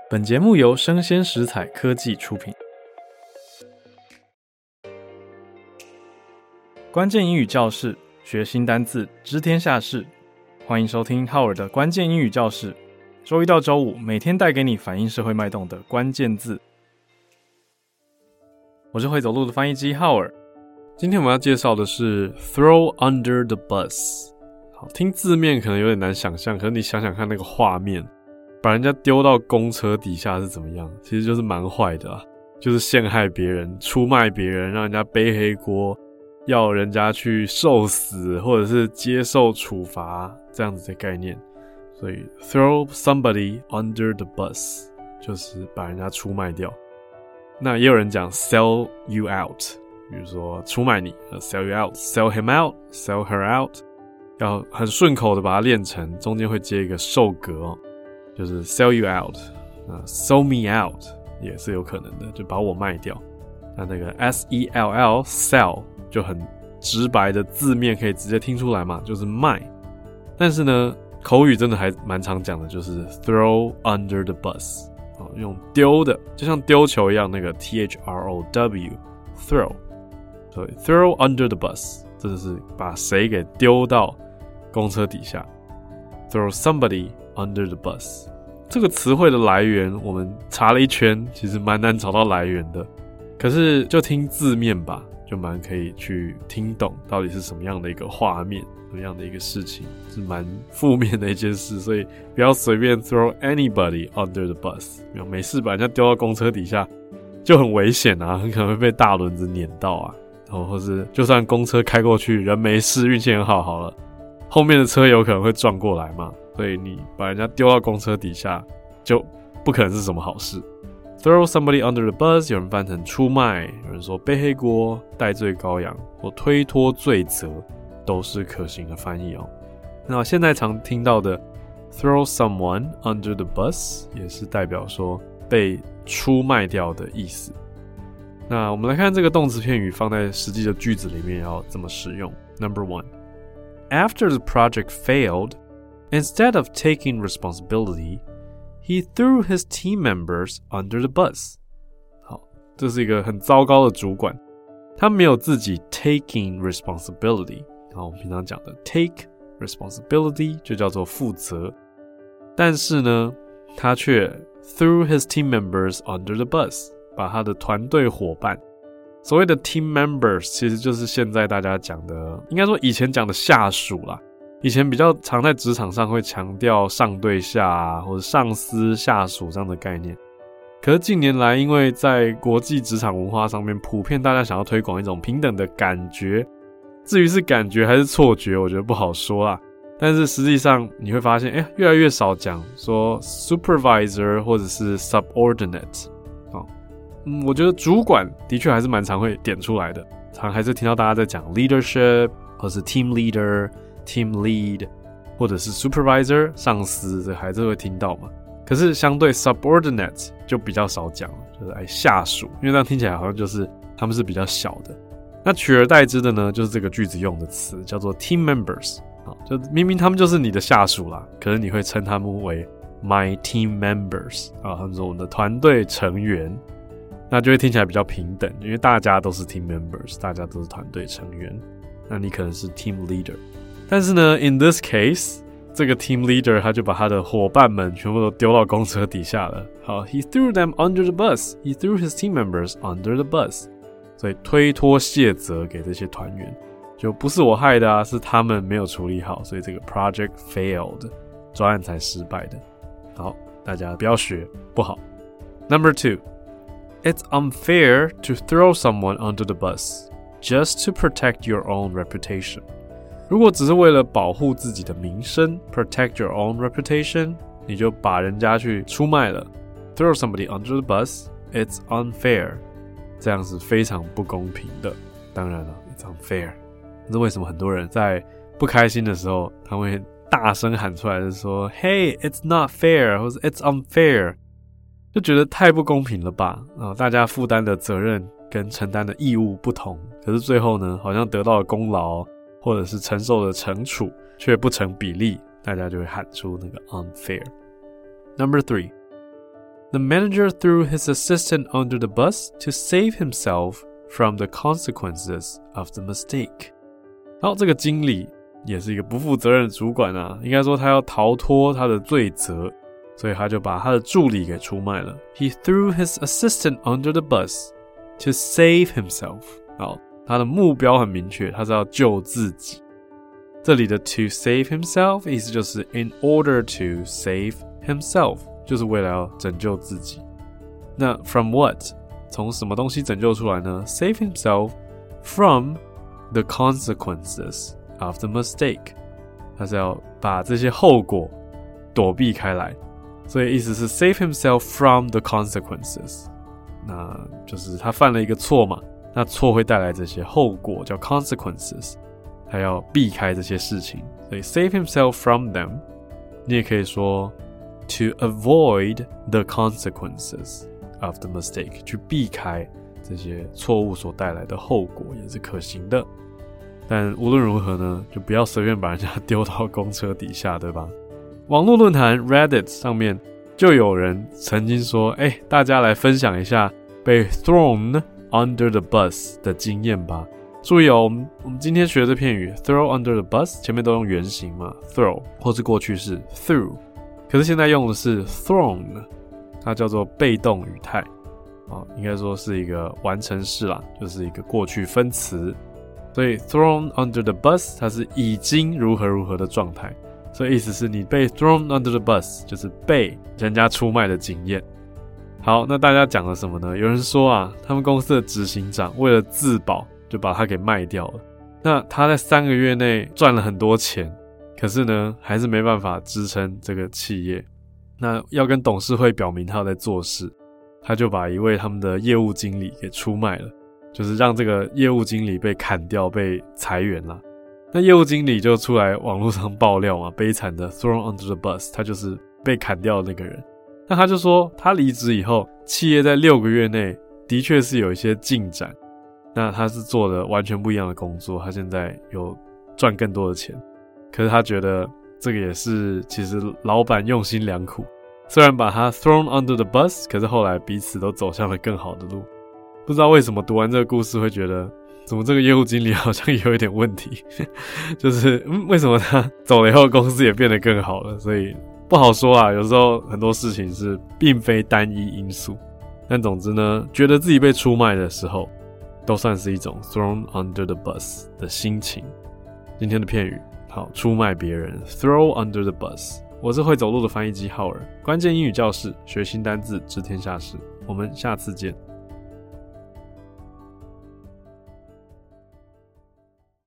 本节目由生鲜食材科技出品。关键英语教室，学新单字，知天下事。欢迎收听浩尔的关键英语教室，周一到周五每天带给你反映社会脉动的关键字。我是会走路的翻译机浩尔。今天我们要介绍的是 throw under the bus。好，听字面可能有点难想象，可是你想想看那个画面，把人家丢到公车底下是怎么样？其实就是蛮坏的啊，就是陷害别人、出卖别人，让人家背黑锅，要人家去受死，或者是接受处罚这样子的概念。所以 throw somebody under the bus 就是把人家出卖掉。那也有人讲 sell you out， 比如说出卖你 sell you out， sell him out， sell her out， 要很顺口的把它练成，中间会接一个受格哦，就是 sell you out， sell me out 也是有可能的，就把我卖掉。那个 S-E-L-L sell 就很直白的字面可以直接听出来嘛，就是卖。但是呢，口语真的还蛮常讲的，就是 throw under the bus， 用丢的，就像丢球一样，那个 T-H-R-O-W throw， 所以 throw under the bus 这就是把谁给丢到公车底下。 throw somebody under the bus 这个词汇的来源我们查了一圈，其实蛮难找到来源的，可是就听字面吧，就蛮可以去听懂到底是什么样的一个画面，什么样的一个事情，是蛮负面的一件事，所以不要随便 throw anybody under the bus， 没事把人家丢到公车底下就很危险啊，很可能会被大轮子碾到啊，或是就算公车开过去人没事，运气很好好了，后面的车有可能会撞过来嘛，所以你把人家丢到公车底下就不可能是什么好事。Throw somebody under the bus 有人翻成出卖，有人说背黑锅、代罪羔羊或推脱罪责，都是可行的翻译哦。那现在常听到的 throw someone under the bus 也是代表说被出卖掉的意思。那我们来看这个动词片语放在实际的句子里面要怎么使用。Number 1 After the project failed, instead of taking responsibility, he threw his team members under the bus. 好，这是一个很糟糕的主管，他没有自己 taking responsibility。好，我们平常讲的 take responsibility 就叫做负责，但是呢，他却 threw his team members under the bus， 把他的团队伙伴，所谓的 team members 其实就是现在大家讲的，应该说以前讲的下属啦。以前比较常在职场上会强调上对下啊，或者上司下属这样的概念。可是近年来，因为在国际职场文化上面，普遍大家想要推广一种平等的感觉，至于是感觉还是错觉，我觉得不好说啦。但是实际上你会发现，越来越少讲说 supervisor 或者是 subordinate。我觉得主管的确还是蛮常会点出来的，常还是听到大家在讲 leadership 或是 team leader。team lead 或者是 supervisor 上司，这还是会听到嘛。可是相对 subordinate 就比较少讲了，就是下属，因为这样听起来好像就是他们是比较小的。那取而代之的呢，就是这个句子用的词叫做 team members， 就明明他们就是你的下属啦，可是你会称他们为 my team members， 他们说我们的团队成员，那就会听起来比较平等，因为大家都是 team members， 大家都是团队成员，那你可能是 team leader。但是呢 in this case 这个 team leader 他就把他的伙伴们全部都丢到公车底下了。好 he threw them under the bus. He threw his team members under the bus. 所以推脱卸责给这些团员，就不是我害的啊，是他们没有处理好，所以这个 project failed， 专案才失败的。好，大家不要学，不好。Number 2 It's unfair to throw someone under the bus just to protect your own reputation。如果只是为了保护自己的名声 protect your own reputation， 你就把人家去出卖了 throw somebody under the bus， it's unfair， 这样是非常不公平的。当然了 it's unfair， 这是为什么很多人在不开心的时候他会大声喊出来的说 hey it's not fair 或者 it's unfair， 就觉得太不公平了吧，大家负担的责任跟承担的义务不同，可是最后呢好像得到了功劳或者是承受的惩处却不成比例，大家就会喊出那个 unfair。Number 3 The manager threw his assistant under the bus to save himself from the consequences of the mistake. 好，这个经理也是一个不负责任的主管啊，应该说他要逃脱他的罪责，所以他就把他的助理给出卖了。He threw his assistant under the bus to save himself. 好，他的目标很明确，他是要救自己。这里的 to save himself 意思就是 in order to save himself， 就是为了要拯救自己。那 from what？ 从什么东西拯救出来呢？ Save himself from the consequences of the mistake， 他是要把这些后果躲避开来，所以意思是 save himself from the consequences， 那就是他犯了一个错嘛，那错会带来这些后果叫 consequences， 他要避开这些事情，所以 save himself from them， 你也可以说 to avoid the consequences of the mistake， 去避开这些错误所带来的后果也是可行的。但无论如何呢，就不要随便把人家丢到公车底下，对吧？网络论坛 Reddit 上面就有人曾经说，大家来分享一下被 thrown under the bus 的经验吧。注意哦，我们今天学的这片语 throw under the bus 前面都用原形嘛 throw 或是过去式 threw， 可是现在用的是 thrown， 它叫做被动语态，应该说是一个完成式啦，就是一个过去分词。所以 thrown under the bus 它是已经如何如何的状态，所以意思是你被 thrown under the bus 就是被人家出卖的经验。好，那大家讲了什么呢？有人说啊，他们公司的执行长为了自保就把他给卖掉了，那他在3个月内赚了很多钱，可是呢还是没办法支撑这个企业，那要跟董事会表明他有在做事，他就把一位他们的业务经理给出卖了，就是让这个业务经理被砍掉被裁员啦。那业务经理就出来网络上爆料嘛，悲惨的 thrown under the bus， 他就是被砍掉的那个人。那他就说他离职以后，企业在6个月内的确是有一些进展，那他是做了完全不一样的工作，他现在有赚更多的钱，可是他觉得这个也是其实老板用心良苦，虽然把他 thrown under the bus， 可是后来彼此都走向了更好的路。不知道为什么读完这个故事会觉得怎么这个业务经理好像有一点问题就是为什么他走了以后公司也变得更好了，所以不好说啊，有时候很多事情是并非单一因素。但总之呢，觉得自己被出卖的时候都算是一种 thrown under the bus 的心情。今天的片语，好，出卖别人 throw under the bus。 我是会走路的翻译机浩尔，关键英语教室，学新单字知天下事，我们下次见。